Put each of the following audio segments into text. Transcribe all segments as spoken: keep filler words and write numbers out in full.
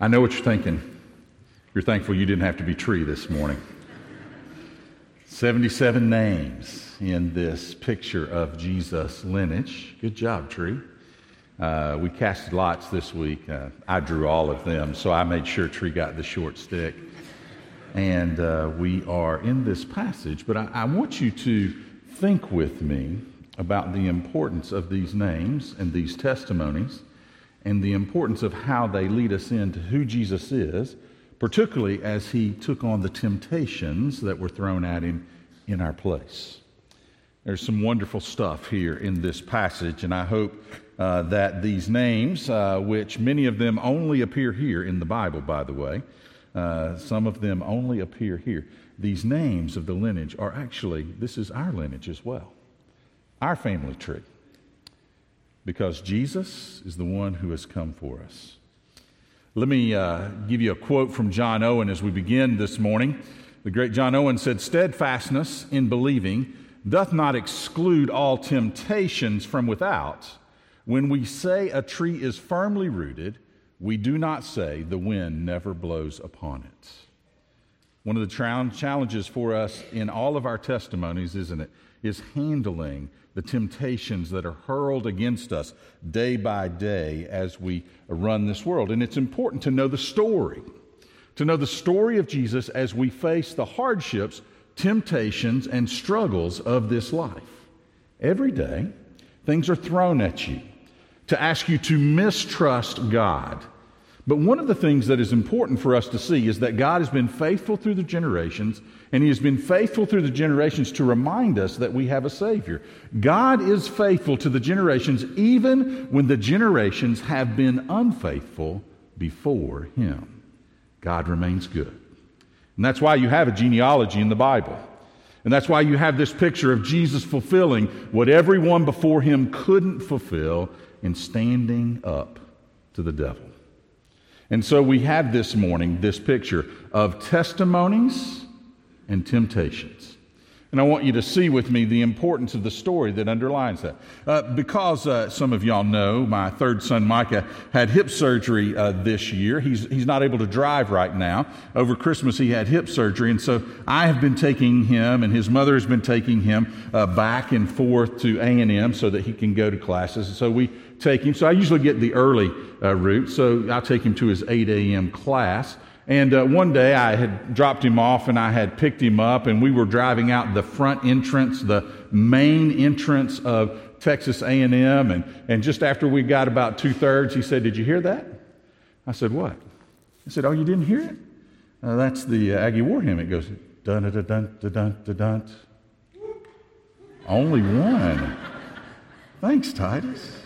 I know what you're thinking. You're thankful you didn't have to be Tree this morning. seventy-seven names in this picture of Jesus' lineage. Good job, Tree. Uh, we casted lots this week. Uh, I drew all of them, so I made sure Tree got the short stick. And uh, we are in this passage, but I, I want you to think with me about the importance of these names and these testimonies and the importance of how they lead us into who Jesus is, particularly as he took on the temptations that were thrown at him in our place. There's some wonderful stuff here in this passage, and I hope uh, that these names, uh, which many of them only appear here in the Bible, by the way, uh, some of them only appear here. These names of the lineage are actually, this is our lineage as well, our family tree, because Jesus is the one who has come for us. Let me uh, give you a quote from John Owen as we begin this morning. The great John Owen said, "Steadfastness in believing doth not exclude all temptations from without. When we say a tree is firmly rooted, we do not say the wind never blows upon it." One of the challenges for us in all of our testimonies, isn't it, is handling the temptations that are hurled against us day by day as we run this world. And it's important to know the story, to know the story of Jesus as we face the hardships, temptations, and struggles of this life. Every day, things are thrown at you to ask you to mistrust God. But one of the things that is important for us to see is that God has been faithful through the generations, and he has been faithful through the generations to remind us that we have a Savior. God is faithful to the generations even when the generations have been unfaithful before him. God remains good. And that's why you have a genealogy in the Bible. And that's why you have this picture of Jesus fulfilling what everyone before him couldn't fulfill in standing up to the devil. And so we have this morning this picture of testimonies and temptations. And I want you to see with me the importance of the story that underlines that. Uh, because uh, some of y'all know, my third son Micah had hip surgery uh, this year. He's, he's not able to drive right now. Over Christmas he had hip surgery, and so I have been taking him, and his mother has been taking him uh, back and forth to A and M so that he can go to classes. And so we take him. So I usually get the early uh, route, so I'll take him to his eight a.m. class. And uh, one day I had dropped him off and I had picked him up, and we were driving out the front entrance, the main entrance of Texas A and M, and, and just after we got about two-thirds, he said, "Did you hear that?" I said, "What?" He said, "Oh, you didn't hear it? Uh, that's the uh, Aggie War hymn. It goes, dun-dun-dun-dun-dun-dun-dun. Only one. Thanks, Titus.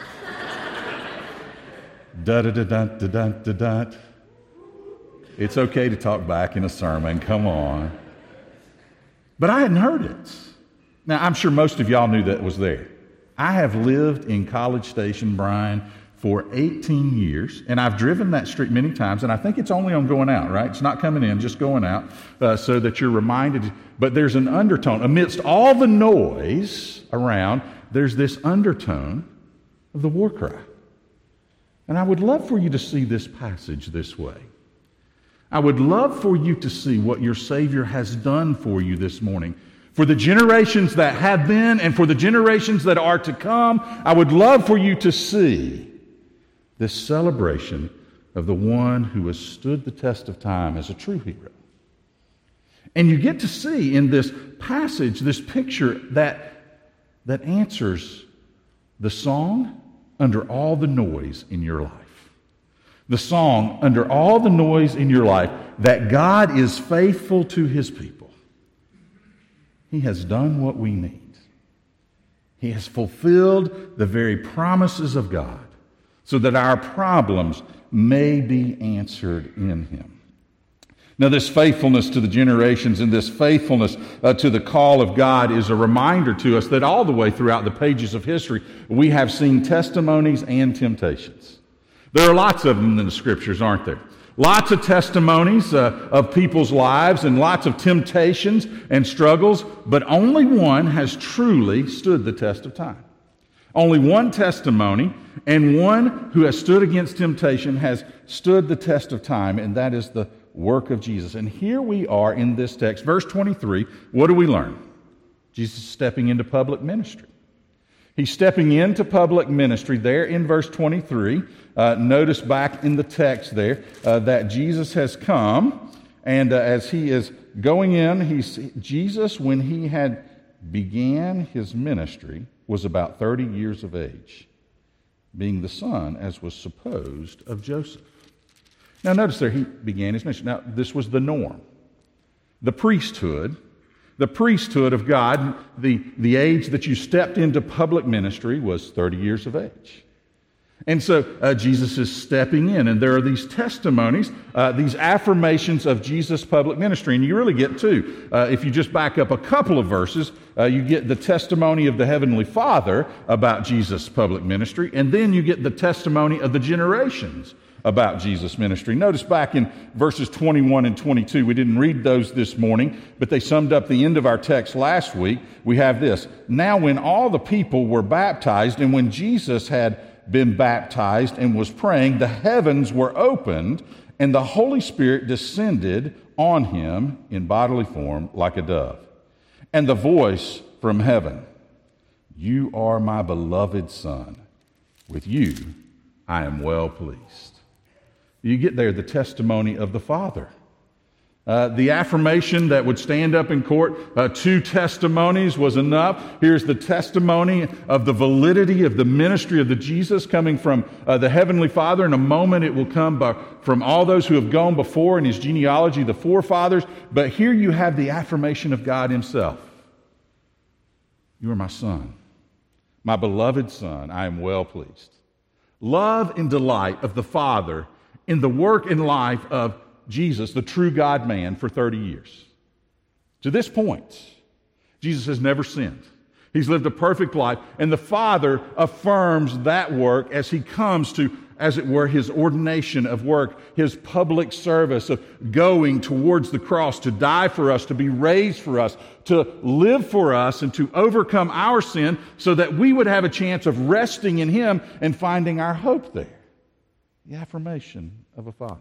Da-da-da-dun-da-dun-da-dun. It's okay to talk back in a sermon, come on. But I hadn't heard it. Now, I'm sure most of y'all knew that was there. I have lived in College Station, Bryan, for eighteen years, and I've driven that street many times, and I think it's only on going out, right? It's not coming in, just going out, uh, so that you're reminded. But there's an undertone. Amidst all the noise around, there's this undertone of the war cry. And I would love for you to see this passage this way. I would love for you to see what your Savior has done for you this morning. For the generations that have been and for the generations that are to come, I would love for you to see this celebration of the one who has stood the test of time as a true hero. And you get to see in this passage, this picture that, that answers the song under all the noise in your life. The song under all the noise in your life, that God is faithful to his people. He has done what we need. He has fulfilled the very promises of God so that our problems may be answered in him. Now, this faithfulness to the generations and this faithfulness uh, to the call of God is a reminder to us that all the way throughout the pages of history, we have seen testimonies and temptations. There are lots of them in the Scriptures, aren't there? Lots of testimonies uh, of people's lives and lots of temptations and struggles, but only one has truly stood the test of time. Only one testimony, and one who has stood against temptation has stood the test of time, and that is the work of Jesus. And here we are in this text, verse twenty-three. What do we learn? Jesus is stepping into public ministry. He's stepping into public ministry there in verse twenty-three. Uh, notice back in the text there uh, that Jesus has come, and uh, as he is going in, he's, Jesus, when he had began his ministry, was about thirty years of age, being the son, as was supposed, of Joseph. Now notice there, he began his ministry. Now this was the norm. The priesthood, the priesthood of God, the, the age that you stepped into public ministry was thirty years of age. And so uh, Jesus is stepping in, and there are these testimonies, uh, these affirmations of Jesus' public ministry. And you really get two. Uh, if you just back up a couple of verses, uh, you get the testimony of the Heavenly Father about Jesus' public ministry, and then you get the testimony of the generations about Jesus' ministry. Notice back in verses twenty-one and twenty-two, we didn't read those this morning, but they summed up the end of our text last week. We have this: "Now when all the people were baptized, and when Jesus had been baptized and was praying, the heavens were opened, and the Holy Spirit descended on him in bodily form like a dove. And the voice from heaven, 'You are my beloved Son. With you I am well pleased.'" You get there the testimony of the Father. Uh, the affirmation that would stand up in court, uh, two testimonies was enough. Here's the testimony of the validity of the ministry of the Jesus coming from uh, the Heavenly Father. In a moment it will come by, from all those who have gone before in his genealogy, the forefathers. But here you have the affirmation of God himself. "You are my Son, my beloved Son. I am well pleased." Love and delight of the Father in the work and life of Jesus, the true God-man, for thirty years. To this point, Jesus has never sinned. He's lived a perfect life, and the Father affirms that work as he comes to, as it were, his ordination of work, his public service of going towards the cross to die for us, to be raised for us, to live for us, and to overcome our sin so that we would have a chance of resting in him and finding our hope there. The affirmation of a Father.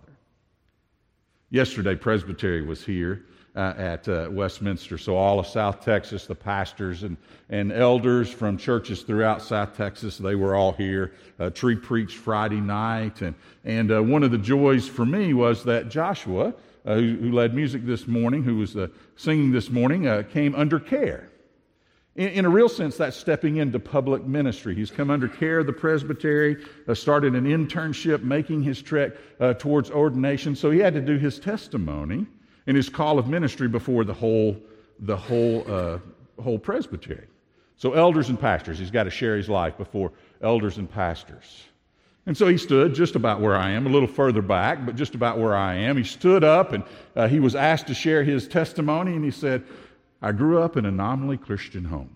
Yesterday, Presbytery was here uh, at uh, Westminster, so all of South Texas, the pastors and, and elders from churches throughout South Texas, they were all here. Uh, Tree preached Friday night, and, and uh, one of the joys for me was that Joshua, uh, who, who led music this morning, who was uh, singing this morning, uh, came under care. In, in a real sense, that's stepping into public ministry. He's come under care of the presbytery, uh, started an internship, making his trek uh, towards ordination. So he had to do his testimony and his call of ministry before the whole, the whole, uh, whole presbytery. So elders and pastors, he's got to share his life before elders and pastors. And so he stood just about where I am, a little further back, but just about where I am. He stood up, and uh, he was asked to share his testimony, and he said, "I grew up in a nominally Christian home.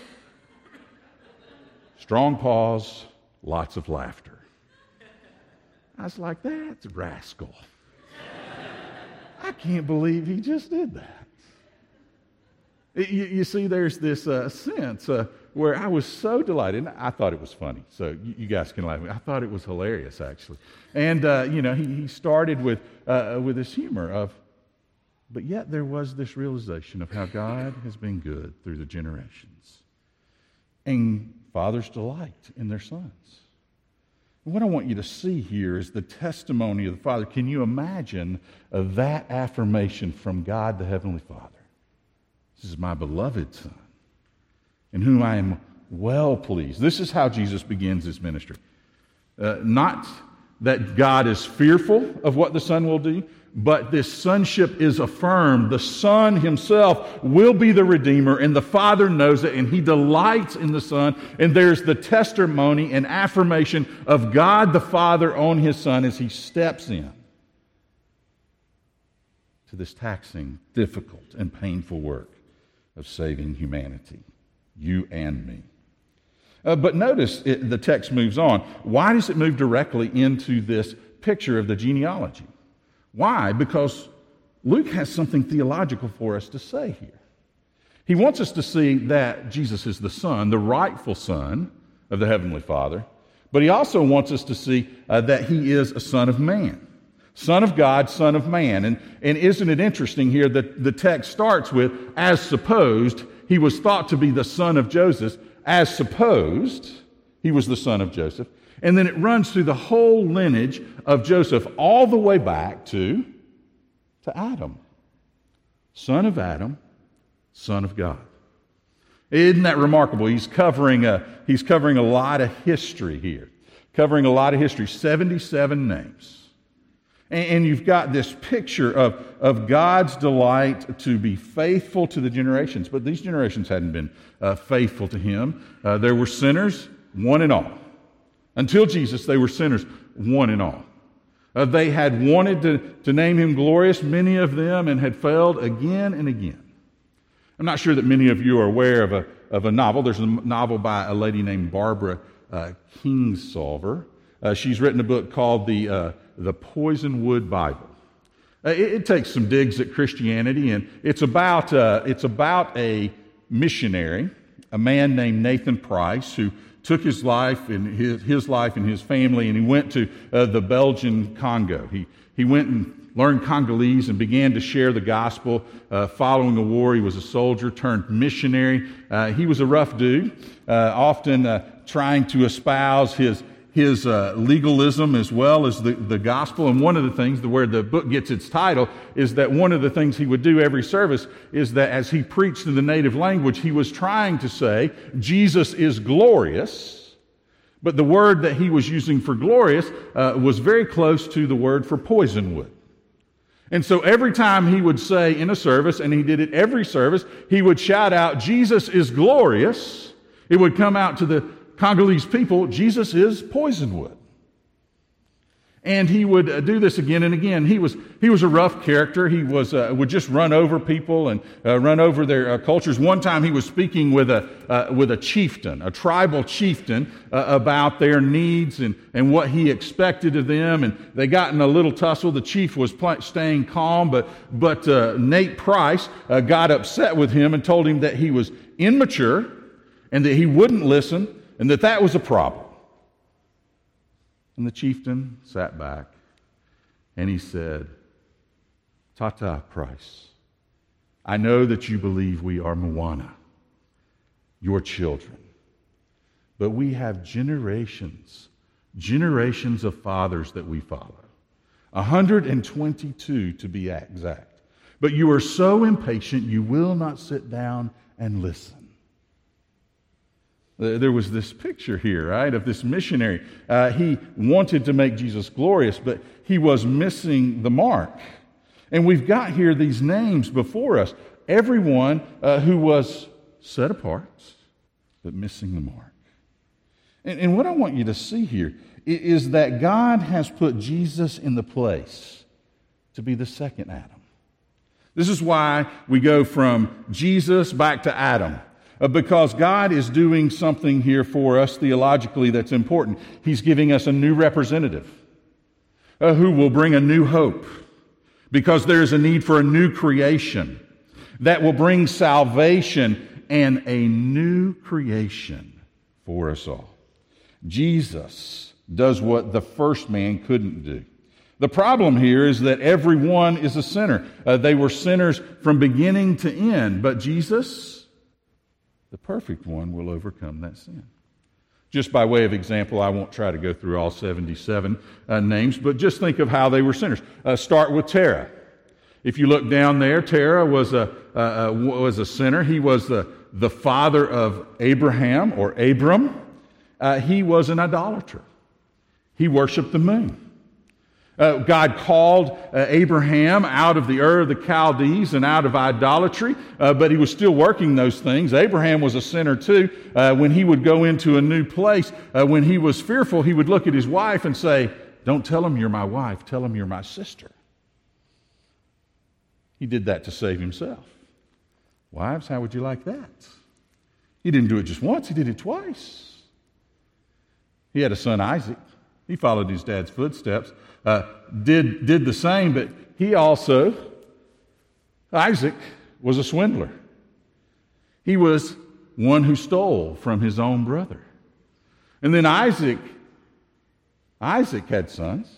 Strong pause, lots of laughter." I was like, that's a rascal. I can't believe he just did that. You, you see, there's this uh, sense uh, where I was so delighted. And I thought it was funny, so you, you guys can laugh at me. I thought it was hilarious, actually. And, uh, you know, he, he started with, uh, with this humor of, but yet there was this realization of how God has been good through the generations. And fathers delight in their sons. And what I want you to see here is the testimony of the Father. Can you imagine uh, that affirmation from God the Heavenly Father? "This is my beloved Son, in whom I am well pleased." This is how Jesus begins his ministry. Uh, not that God is fearful of what the Son will do, but this sonship is affirmed. The Son himself will be the Redeemer, and the Father knows it, and he delights in the Son. And there's the testimony and affirmation of God the Father on his Son as he steps in to this taxing, difficult, and painful work of saving humanity, you and me. Uh, but notice it, the text moves on. Why does it move directly into this picture of the genealogy? Why? Because Luke has something theological for us to say here. He wants us to see that Jesus is the Son, the rightful Son of the Heavenly Father, but he also wants us to see uh, that he is a son of man. Son of God, son of man. And, and isn't it interesting here that the text starts with, as supposed, he was thought to be the son of Joseph, as supposed, he was the son of Joseph. And then it runs through the whole lineage of Joseph all the way back to, to Adam. Son of Adam, son of God. Isn't that remarkable? He's covering a, he's covering a lot of history here. Covering a lot of history. seventy-seven names. And you've got this picture of, of God's delight to be faithful to the generations. But these generations hadn't been uh, faithful to him. Uh, there were sinners, one and all. Until Jesus, they were sinners, one and all. Uh, they had wanted to, to name him glorious, many of them, and had failed again and again. I'm not sure that many of you are aware of a, of a novel. There's a novel by a lady named Barbara uh, Kingsolver. Uh, she's written a book called the... Uh, The Poisonwood Bible. Uh, it, it takes some digs at Christianity, and it's about uh, it's about a missionary, a man named Nathan Price, who took his life and his his life and his family, and he went to uh, the Belgian Congo. He he went and learned Congolese and began to share the gospel. Uh, following the war, he was a soldier turned missionary. Uh, he was a rough dude, uh, often uh, trying to espouse his. his uh, legalism as well as the, the gospel. And one of the things, where the book gets its title, is that one of the things he would do every service is that as he preached in the native language, he was trying to say, Jesus is glorious, but the word that he was using for glorious uh, was very close to the word for poisonwood. And so every time he would say in a service, and he did it every service, he would shout out, Jesus is glorious. It would come out to the Congolese people, Jesus is poisonwood. And he would uh, do this again and again. He was he was a rough character. He was uh, would just run over people and uh, run over their uh, cultures. One time he was speaking with a uh, with a chieftain, a tribal chieftain, uh, about their needs and, and what he expected of them. And they got in a little tussle. The chief was pl- staying calm, but but uh, Nate Price uh, got upset with him and told him that he was immature and that he wouldn't listen, and that that was a problem. And the chieftain sat back and he said, Tata, Price, I know that you believe we are Moana, your children. But we have generations, generations of fathers that we follow. one hundred twenty-two to be exact. But you are so impatient you will not sit down and listen. There was this picture here, right, of this missionary. Uh, he wanted to make Jesus glorious, but he was missing the mark. And we've got here these names before us. Everyone uh, who was set apart, but missing the mark. And, and what I want you to see here is that God has put Jesus in the place to be the second Adam. This is why we go from Jesus back to Adam. Uh, because God is doing something here for us theologically that's important. He's giving us a new representative uh, who will bring a new hope, because there is a need for a new creation that will bring salvation and a new creation for us all. Jesus does what the first man couldn't do. The problem here is that everyone is a sinner. Uh, they were sinners from beginning to end, but Jesus, the perfect one, will overcome that sin. Just by way of example, I won't try to go through all seventy-seven uh, names, but just think of how they were sinners. Uh, start with Terah. If you look down there, Terah was a uh, uh, was a sinner. He was the, the father of Abraham, or Abram. Uh, he was an idolater. He worshiped the moon. Uh, God called uh, Abraham out of the Ur of the Chaldees and out of idolatry, uh, but he was still working those things. Abraham was a sinner too. Uh, when he would go into a new place, uh, when he was fearful, he would look at his wife and say, "Don't tell him you're my wife, tell him you're my sister." He did that to save himself. Wives, how would you like that? He didn't do it just once, he did it twice. He had a son, Isaac. He followed his dad's footsteps. Uh, did did the same, but he also, Isaac, was a swindler. He was one who stole from his own brother. And then Isaac, Isaac had sons.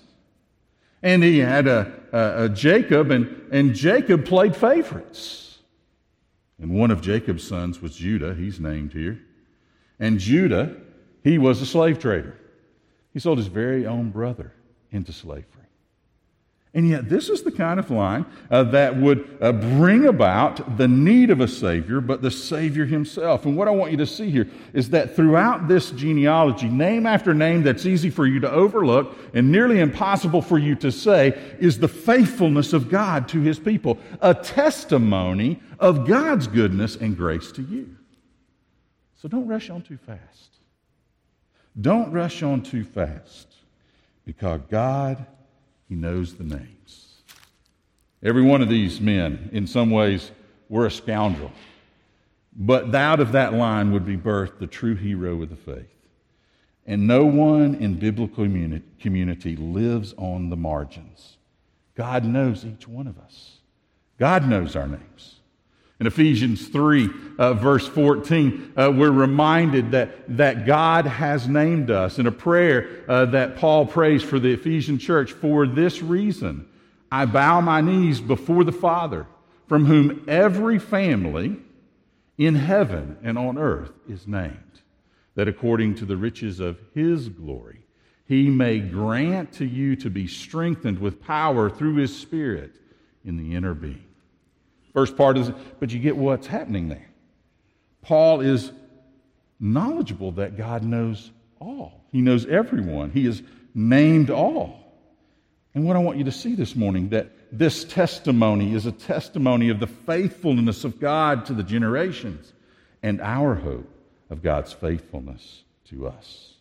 And he had a, a, a Jacob, and, and Jacob played favorites. And one of Jacob's sons was Judah, he's named here. And Judah, he was a slave trader. He sold his very own brother into slavery. And yet this is the kind of line uh, that would uh, bring about the need of a Savior, but the Savior himself. And what I want you to see here is that throughout this genealogy, name after name that's easy for you to overlook and nearly impossible for you to say, is the faithfulness of God to his people, a testimony of God's goodness and grace to you. So don't rush on too fast. Don't rush on too fast, because God, he knows the names. Every one of these men, in some ways, were a scoundrel. But out of that line would be birthed the true hero of the faith. And no one in biblical community lives on the margins. God knows each one of us. God knows our names. In Ephesians three, uh, verse fourteen, uh, we're reminded that, that God has named us in a prayer uh, that Paul prays for the Ephesian church. For this reason, I bow my knees before the Father, from whom every family in heaven and on earth is named, that according to the riches of his glory, he may grant to you to be strengthened with power through his Spirit in the inner being. First part is, but you get what's happening there. Paul is knowledgeable that God knows all. He knows everyone. He has named all. And what I want you to see this morning, that this testimony is a testimony of the faithfulness of God to the generations and our hope of God's faithfulness to us.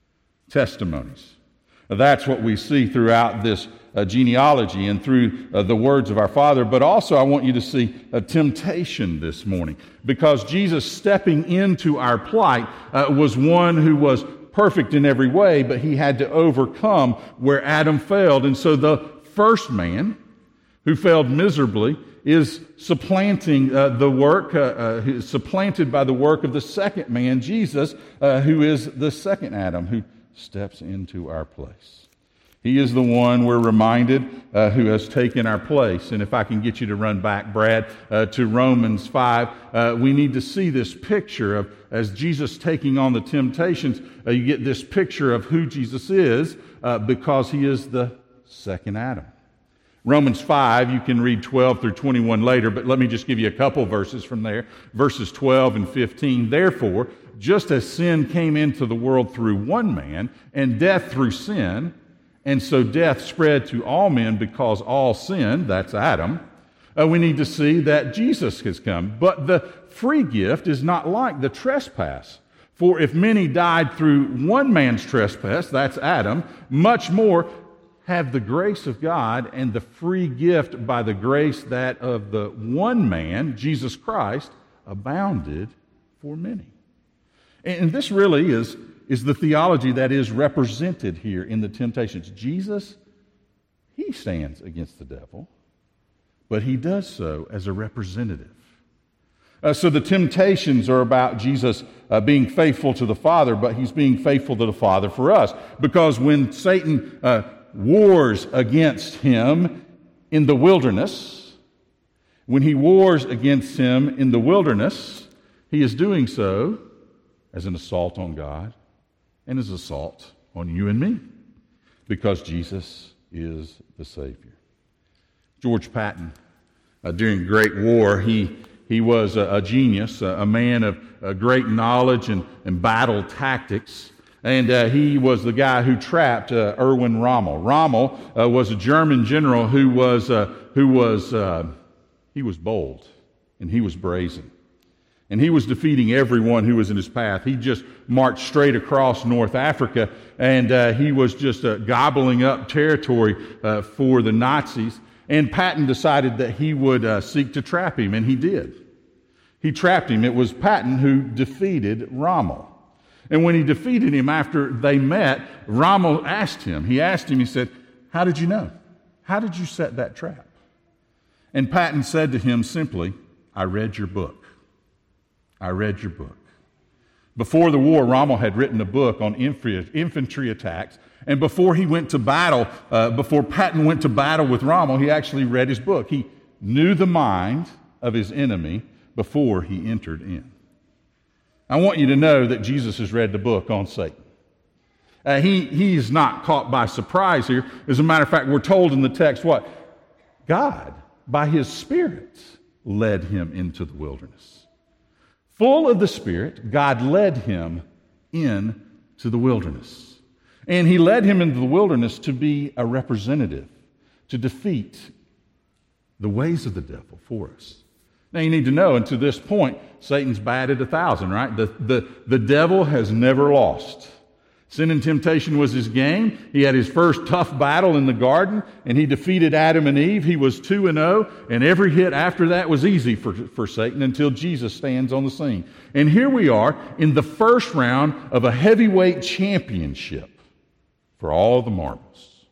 Testimonies. That's what we see throughout this uh, genealogy and through uh, the words of our Father. But also I want you to see a temptation this morning, because Jesus stepping into our plight uh, was one who was perfect in every way, but he had to overcome where Adam failed. And so the first man who failed miserably is supplanting uh, the work, uh, uh, supplanted by the work of the second man, Jesus, uh, who is the second Adam, who steps into our place. He is the one, we're reminded, uh, who has taken our place. And if I can get you to run back, Brad, uh, to Romans five, uh, we need to see this picture of, as Jesus taking on the temptations, uh, you get this picture of who Jesus is, uh, because he is the second Adam. Romans five, you can read twelve through twenty-one later, but let me just give you a couple verses from there. Verses twelve and fifteen. Therefore, just as sin came into the world through one man, and death through sin, and so death spread to all men because all sinned, that's Adam, uh, we need to see that Jesus has come. But the free gift is not like the trespass. For if many died through one man's trespass, that's Adam, much more have the grace of God and the free gift by the grace that of the one man, Jesus Christ, abounded for many. And this really is, is the theology that is represented here in the temptations. Jesus, he stands against the devil, but he does so as a representative. Uh, so the temptations are about Jesus uh, being faithful to the Father, but he's being faithful to the Father for us. Because when Satan uh, wars against him in the wilderness, when he wars against him in the wilderness, he is doing so as an assault on God and as an assault on you and me, because Jesus is the Savior. George Patton, uh, during the Great War, he, he was a, a genius, a, a man of uh, great knowledge and, and battle tactics, and uh, he was the guy who trapped uh, Erwin Rommel. Rommel uh, was a German general who was, uh, who was uh, he was bold and he was brazen. And he was defeating everyone who was in his path. He just marched straight across North Africa, and uh, he was just uh, gobbling up territory uh, for the Nazis. And Patton decided that he would uh, seek to trap him, and he did. He trapped him. It was Patton who defeated Rommel. And when he defeated him after they met, Rommel asked him, he asked him, he said, "How did you know? How did you set that trap?" And Patton said to him simply, "I read your book. I read your book." Before the war, Rommel had written a book on infantry attacks, and before he went to battle, uh, before Patton went to battle with Rommel, he actually read his book. He knew the mind of his enemy before he entered in. I want you to know that Jesus has read the book on Satan. Uh, he, he is not caught by surprise here. As a matter of fact, we're told in the text what? God, by His Spirit, led him into the wilderness. Full of the Spirit, God led him into the wilderness. And He led him into the wilderness to be a representative, to defeat the ways of the devil for us. Now you need to know, and to this point, Satan's batted a thousand, right? The, the, the devil has never lost. Sin and temptation was his game. He had his first tough battle in the garden, and he defeated Adam and Eve. He was two and oh, and every hit after that was easy for, for Satan until Jesus stands on the scene. And here we are in the first round of a heavyweight championship for all the marbles.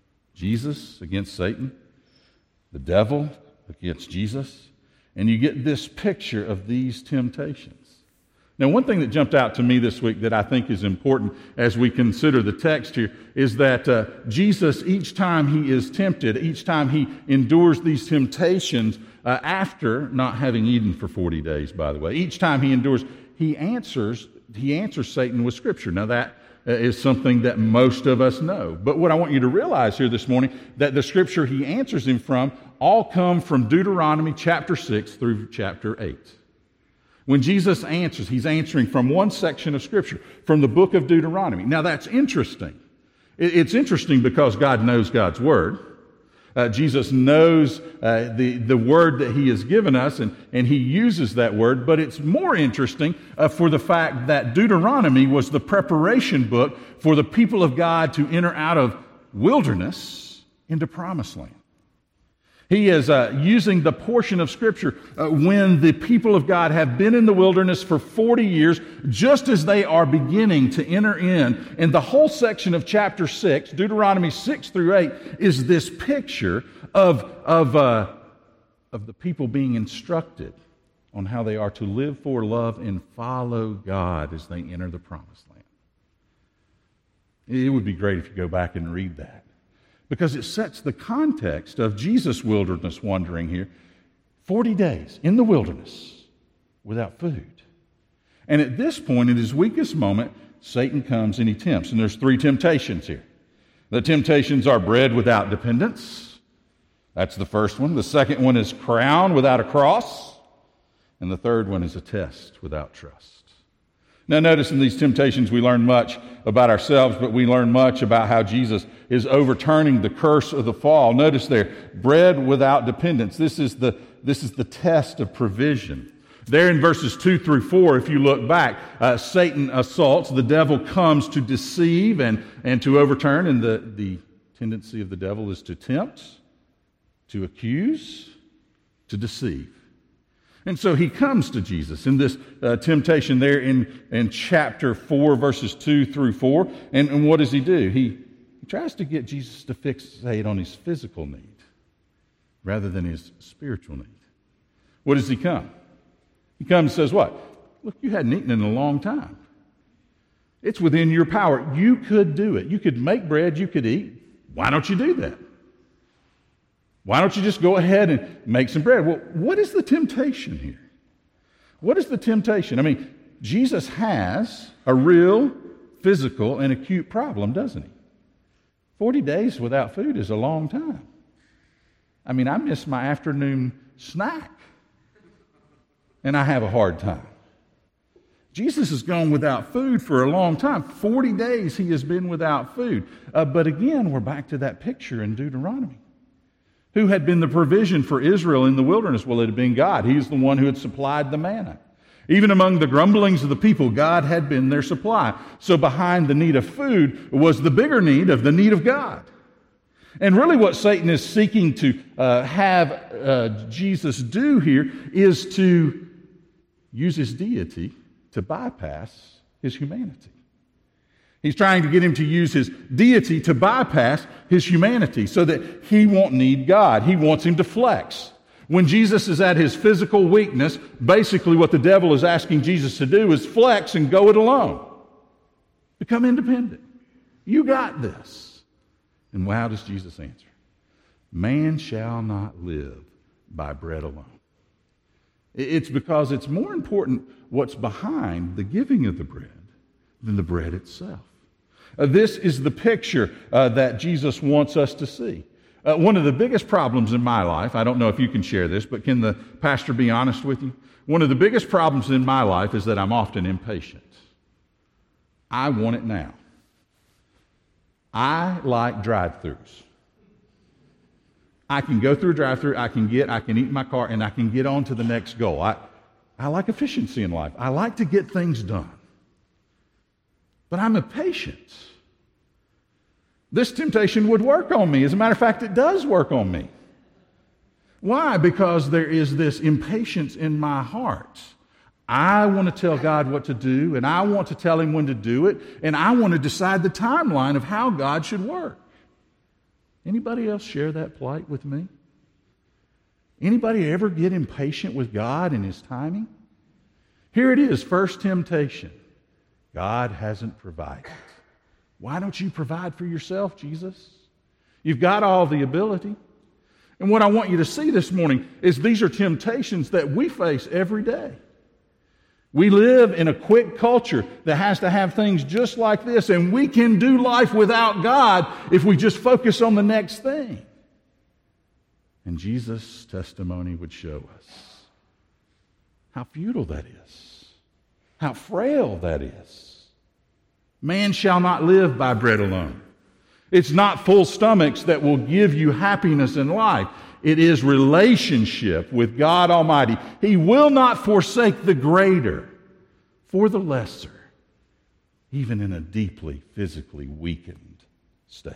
Jesus against Satan, the devil against Jesus, and you get this picture of these temptations. Now, one thing that jumped out to me this week that I think is important as we consider the text here is that uh, Jesus, each time He is tempted, each time He endures these temptations, uh, after not having eaten for forty days, by the way, each time He endures, He answers, He answers Satan with Scripture. Now, that uh, is something that most of us know. But what I want you to realize here this morning, that the Scripture He answers Him from all come from Deuteronomy chapter six through chapter eight. When Jesus answers, He's answering from one section of Scripture, from the book of Deuteronomy. Now, that's interesting. It's interesting because God knows God's Word. Uh, Jesus knows uh, the, the Word that He has given us, and, and He uses that Word. But it's more interesting uh, for the fact that Deuteronomy was the preparation book for the people of God to enter out of wilderness into promised land. He is uh, using the portion of Scripture uh, when the people of God have been in the wilderness for forty years, just as they are beginning to enter in. And the whole section of chapter six, Deuteronomy six through eight, is this picture of, of, uh, of the people being instructed on how they are to live for, love, and follow God as they enter the promised land. It would be great if you go back and read that, because it sets the context of Jesus' wilderness wandering here. forty days in the wilderness without food. And at this point, in His weakest moment, Satan comes and he tempts. And there's three temptations here. The temptations are bread without dependence. That's the first one. The second one is crown without a cross. And the third one is a test without trust. Now notice in these temptations we learn much about ourselves, but we learn much about how Jesus is overturning the curse of the fall. Notice there, bread without dependence. This is the, this is the test of provision. There in verses two through four, if you look back, uh, Satan assaults. The devil comes to deceive and, and to overturn, and the, the tendency of the devil is to tempt, to accuse, to deceive. And so he comes to Jesus in this uh, temptation there in, in chapter four, verses two through four. And, and what does he do? He, he tries to get Jesus to fixate on his physical need rather than his spiritual need. What does he come? He comes and says what? Look, you hadn't eaten in a long time. It's within your power. You could do it. You could make bread. You could eat. Why don't you do that? Why don't you just go ahead and make some bread? Well, what is the temptation here? What is the temptation? I mean, Jesus has a real physical and acute problem, doesn't He? forty days without food is a long time. I mean, I miss my afternoon snack, and I have a hard time. Jesus has gone without food for a long time. forty days He has been without food. Uh, but again, we're back to that picture in Deuteronomy. Who had been the provision for Israel in the wilderness? Well, it had been God. He's the one who had supplied the manna. Even among the grumblings of the people, God had been their supply. So behind the need of food was the bigger need of the need of God. And really what Satan is seeking to uh, have uh, Jesus do here is to use His deity to bypass His humanity. He's trying to get him to use his deity to bypass his humanity so that he won't need God. He wants him to flex. When Jesus is at his physical weakness, basically what the devil is asking Jesus to do is flex and go it alone. Become independent. You got this. And how does Jesus answer? Man shall not live by bread alone. It's because it's more important what's behind the giving of the bread than the bread itself. Uh, this is the picture uh, that Jesus wants us to see. Uh, one of the biggest problems in my life, I don't know if you can share this, but can the pastor be honest with you? One of the biggest problems in my life is that I'm often impatient. I want it now. I like drive-thrus. I can go through a drive-thru, I can get, I can eat in my car, and I can get on to the next goal. I, I like efficiency in life. I like to get things done. But I'm impatient. This temptation would work on me. As a matter of fact, it does work on me. Why? Because there is this impatience in my heart. I want to tell God what to do, and I want to tell Him when to do it, and I want to decide the timeline of how God should work. Anybody else share that plight with me? Anybody ever get impatient with God and His timing? Here it is, first temptation. God hasn't provided. Why don't you provide for yourself, Jesus? You've got all the ability. And what I want you to see this morning is these are temptations that we face every day. We live in a quick culture that has to have things just like this, and we can do life without God if we just focus on the next thing. And Jesus' testimony would show us how futile that is, how frail that is. Man shall not live by bread alone. It's not full stomachs that will give you happiness in life. It is relationship with God Almighty. He will not forsake the greater for the lesser, even in a deeply physically weakened state.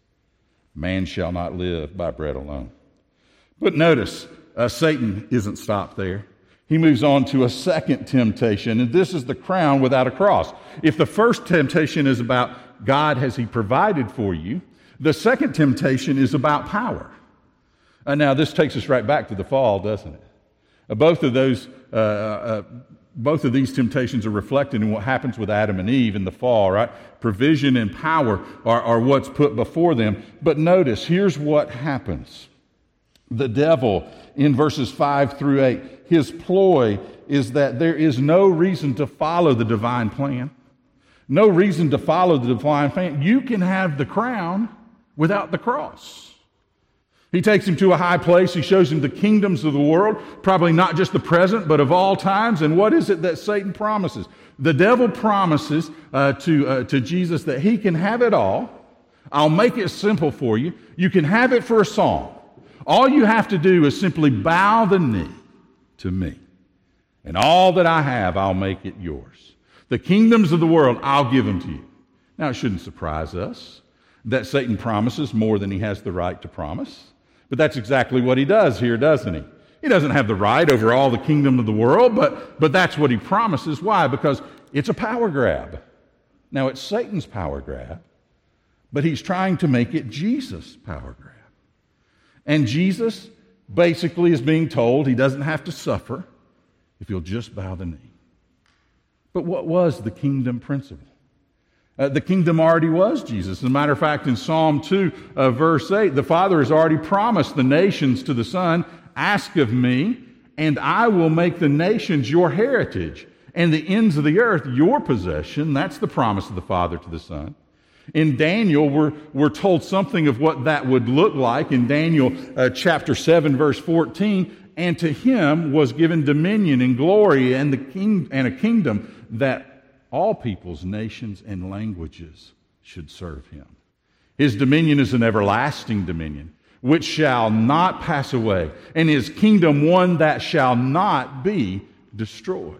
Man shall not live by bread alone. But notice, uh, Satan isn't stopped there. He moves on to a second temptation, and this is the crown without a cross. If the first temptation is about God has He provided for you, the second temptation is about power. Uh, now, this takes us right back to the fall, doesn't it? Uh, both of those, uh, uh, both of these temptations are reflected in what happens with Adam and Eve in the fall, right? Provision and power are, are what's put before them. But notice, here's what happens. The devil, in verses five through eight, his ploy is that there is no reason to follow the divine plan. No reason to follow the divine plan. You can have the crown without the cross. He takes him to a high place. He shows him the kingdoms of the world, probably not just the present, but of all times. And what is it that Satan promises? The devil promises uh, to, uh, to Jesus that he can have it all. I'll make it simple for you. You can have it for a song. All you have to do is simply bow the knee to me. And all that I have, I'll make it yours. The kingdoms of the world, I'll give them to you. Now, it shouldn't surprise us that Satan promises more than he has the right to promise. But that's exactly what he does here, doesn't he? He doesn't have the right over all the kingdom of the world, but, but that's what he promises. Why? Because it's a power grab. Now, it's Satan's power grab, but he's trying to make it Jesus' power grab. And Jesus basically is being told he doesn't have to suffer if he'll just bow the knee. But what was the kingdom principle? Uh, the kingdom already was Jesus. As a matter of fact, in Psalm two, uh, verse eight, the Father has already promised the nations to the Son, ask of me, and I will make the nations your heritage, and the ends of the earth your possession. That's the promise of the Father to the Son. In Daniel, we're, we're told something of what that would look like. In Daniel uh, chapter seven, verse fourteen, and to him was given dominion and glory and, the king, and a kingdom that all peoples, nations, and languages should serve him. His dominion is an everlasting dominion, which shall not pass away, and his kingdom one that shall not be destroyed.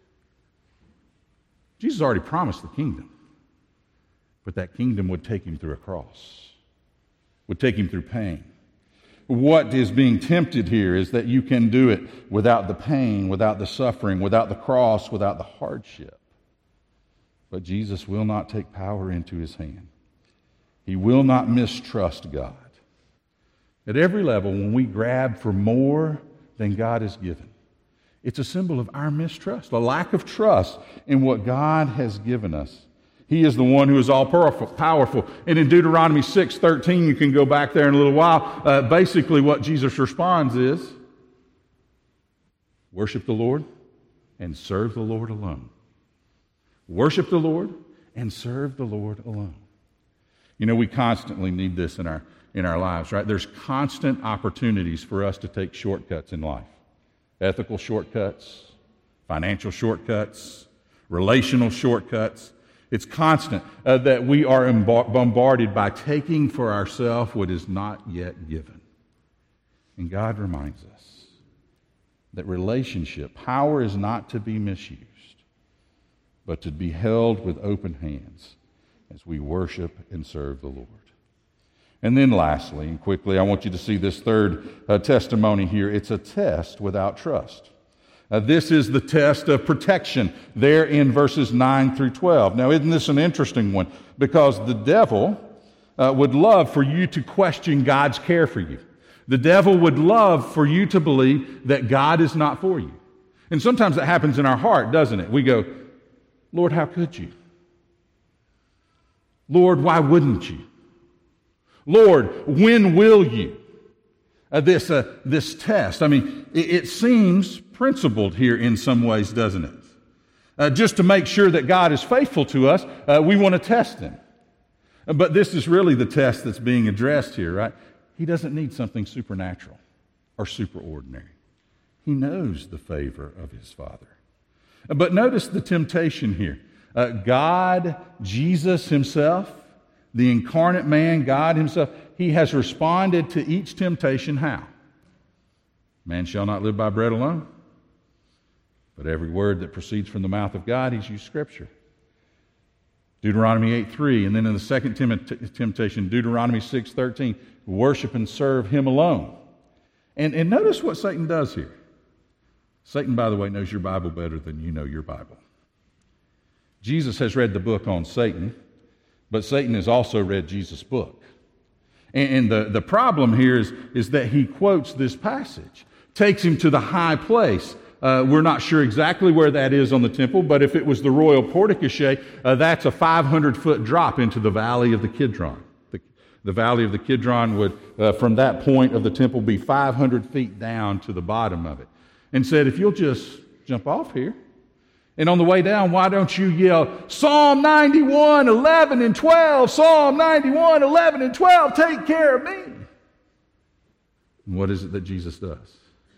Jesus already promised the kingdom, but that kingdom would take him through a cross, would take him through pain. What is being tempted here is that you can do it without the pain, without the suffering, without the cross, without the hardship. But Jesus will not take power into his hand. He will not mistrust God. At every level, when we grab for more than God has given. It's a symbol of our mistrust, a lack of trust in what God has given us. He is the one who is all powerful. And in Deuteronomy six thirteen, you can go back there in a little while, uh, basically what Jesus responds is, worship the Lord and serve the Lord alone. Worship the Lord and serve the Lord alone. You know, we constantly need this in our in our lives, right? There's constant opportunities for us to take shortcuts in life. Ethical shortcuts, financial shortcuts, relational shortcuts. It's constant uh, that we are embar- bombarded by taking for ourselves what is not yet given. And God reminds us that relationship, power is not to be misused, but to be held with open hands as we worship and serve the Lord. And then lastly, and quickly, I want you to see this third uh, testimony here. It's a test without trust. Uh, this is the test of protection there in verses nine through twelve. Now, isn't this an interesting one? Because the devil uh, would love for you to question God's care for you. The devil would love for you to believe that God is not for you. And sometimes that happens in our heart, doesn't it? We go, Lord, how could you? Lord, why wouldn't you? Lord, when will you? Uh, this, uh, this test, I mean, it, it seems principled here in some ways, doesn't it? Uh, just to make sure that God is faithful to us, uh, we want to test Him. Uh, but this is really the test that's being addressed here, right? He doesn't need something supernatural or superordinary. He knows the favor of His Father. Uh, but notice the temptation here. Uh, God, Jesus Himself, the incarnate man, God Himself, He has responded to each temptation how? Man shall not live by bread alone, but every word that proceeds from the mouth of God. He's used Scripture. Deuteronomy eight three, and then in the second temptation, Deuteronomy six thirteen, worship and serve Him alone. And, and notice what Satan does here. Satan, by the way, knows your Bible better than you know your Bible. Jesus has read the book on Satan, but Satan has also read Jesus' book. And, and the, the problem here is, is that he quotes this passage, takes him to the high place. Uh, we're not sure exactly where that is on the temple, but if it was the royal portico, uh, that's a five hundred foot drop into the valley of the Kidron. The, the valley of the Kidron would, uh, from that point of the temple, be five hundred feet down to the bottom of it. And said, if you'll just jump off here, and on the way down, why don't you yell, Psalm ninety-one, eleven, and twelve, Psalm ninety-one, eleven, and twelve, take care of me. And what is it that Jesus does?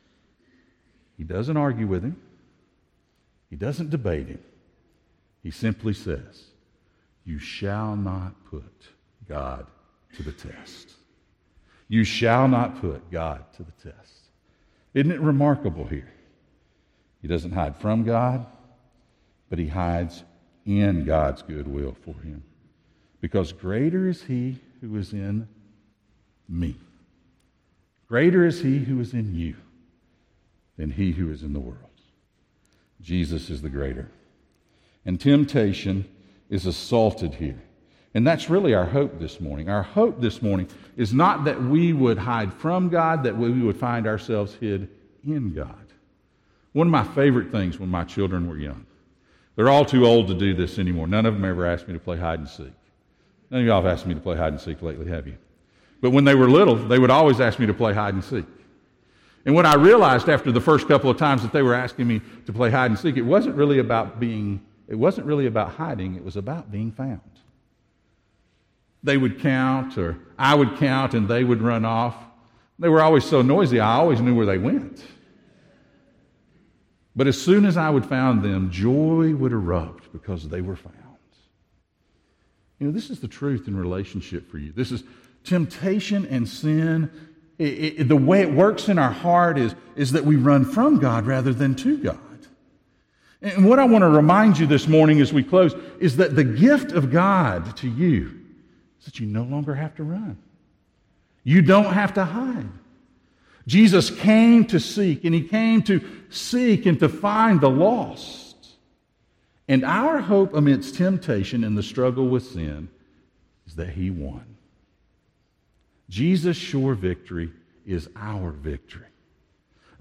He doesn't argue with him. He doesn't debate him. He simply says, you shall not put God to the test. You shall not put God to the test. Isn't it remarkable here? He doesn't hide from God, but he hides in God's goodwill for him. Because greater is He who is in me. Greater is He who is in you than he who is in the world. Jesus is the greater. And temptation is assaulted here. And that's really our hope this morning. Our hope this morning is not that we would hide from God, that we would find ourselves hid in God. One of my favorite things when my children were young, they're all too old to do this anymore. None of them ever asked me to play hide and seek. None of y'all have asked me to play hide and seek lately, have you? But when they were little, they would always ask me to play hide and seek. And when I realized after the first couple of times that they were asking me to play hide and seek, it wasn't really about being, it wasn't really about hiding, it was about being found. They would count, or I would count, and they would run off. They were always so noisy, I always knew where they went. But as soon as I would find them, joy would erupt because they were found. You know, this is the truth in relationship for you. This is temptation and sin. It, it, the way it works in our heart is, is that we run from God rather than to God. And what I want to remind you this morning as we close is that the gift of God to you is that you no longer have to run. You don't have to hide. Jesus came to seek, and He came to seek and to find the lost. And our hope amidst temptation and the struggle with sin is that He won. Jesus' sure victory is our victory.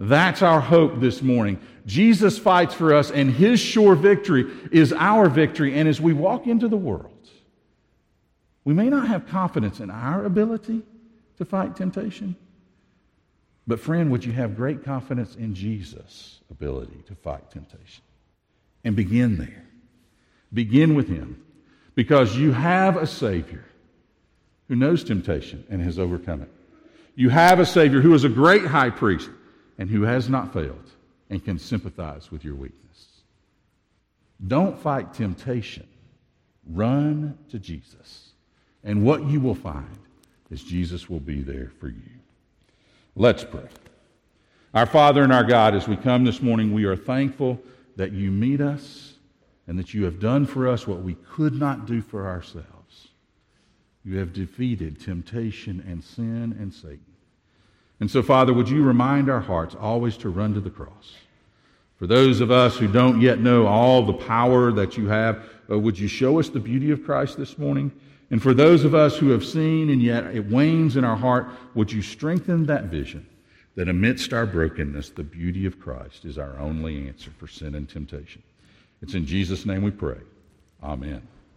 That's our hope this morning. Jesus fights for us, and his sure victory is our victory. And as we walk into the world, we may not have confidence in our ability to fight temptation, but friend, would you have great confidence in Jesus' ability to fight temptation? And begin there. Begin with him, because you have a Savior who knows temptation and has overcome it. You have a Savior who is a great high priest and who has not failed and can sympathize with your weakness. Don't fight temptation. Run to Jesus. And what you will find is Jesus will be there for you. Let's pray. Our Father and our God, as we come this morning, we are thankful that you meet us and that you have done for us what we could not do for ourselves. You have defeated temptation and sin and Satan. And so, Father, would you remind our hearts always to run to the cross? For those of us who don't yet know all the power that you have, uh, would you show us the beauty of Christ this morning? And for those of us who have seen and yet it wanes in our heart, would you strengthen that vision that amidst our brokenness, the beauty of Christ is our only answer for sin and temptation? It's in Jesus' name we pray. Amen.